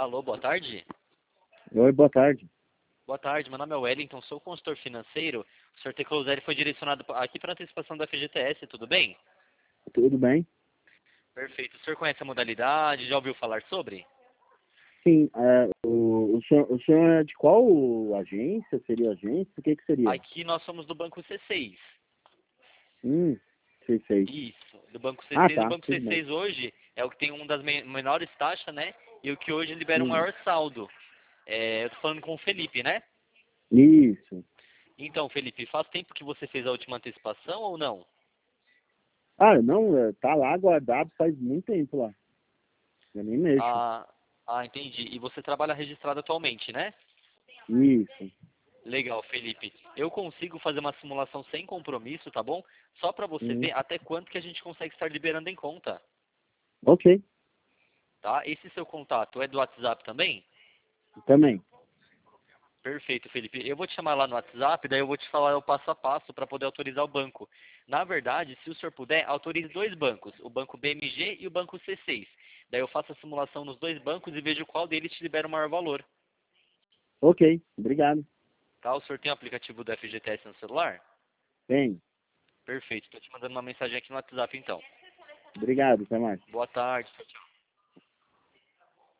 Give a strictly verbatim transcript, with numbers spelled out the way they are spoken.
Alô, boa tarde. Oi, boa tarde. Boa tarde, meu nome é Wellington, sou consultor financeiro. O senhor T. Closelli foi direcionado pa- aqui para antecipação da F G T S, tudo bem? Tudo bem? Perfeito. O senhor conhece a modalidade? Já ouviu falar sobre? Sim, é, o, o, senhor, o senhor é de qual agência? Seria agência? O que que seria? Aqui nós somos do Banco C seis. Hum, sei, sei. Isso, do Banco Ah, C seis. O tá, Banco tudo bem. C seis hoje é o que tem uma das me- menores taxas, né? E o que hoje libera o Hum, maior saldo. É, eu tô falando com o Felipe, né? isso. Então, Felipe, faz tempo que você fez a última antecipação ou não? Ah, não, é, tá lá guardado faz muito tempo lá. Eu nem mexo. Ah, ah, entendi. E você trabalha registrado atualmente, né? Isso. Legal, Felipe. Eu consigo fazer uma simulação sem compromisso, tá bom? Só para você Hum, ver até quanto que a gente consegue estar liberando em conta, ok, tá? Esse seu contato é do WhatsApp também? também. Perfeito, Felipe. Eu vou te chamar lá no WhatsApp, daí eu vou te falar o passo a passo para poder autorizar o banco. Na verdade, se o senhor puder, autorize dois bancos, o banco B M G e o banco C seis. Daí eu faço a simulação nos dois bancos e vejo qual deles te libera o maior valor, Ok, obrigado. tá? O senhor tem o aplicativo do F G T S no celular? Bem, Perfeito. Estou te mandando uma mensagem aqui no WhatsApp, então. obrigado, até mais. Boa tarde. Tchau, tchau.